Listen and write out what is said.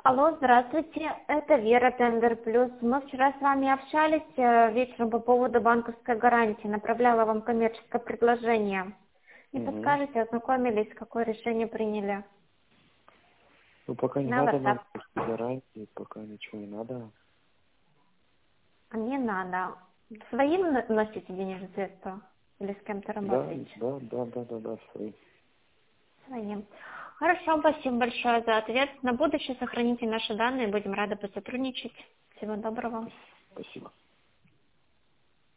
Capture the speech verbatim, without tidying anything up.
Алло, здравствуйте, это Вера Тендер Плюс. Мы вчера с вами общались э, вечером по поводу банковской гарантии, направляла вам коммерческое предложение. Не Угу. подскажете, ознакомились, какое решение приняли? Ну, пока не На надо WhatsApp. нам гарантии, пока ничего не надо. А не надо. Своим на- носите денежные средства? Или с кем-то Да, работаете? да, да, да, да, да, свои. Своим. Хорошо, спасибо большое за ответ. На будущее сохраните наши данные, будем рады посотрудничать. Всего доброго. Спасибо.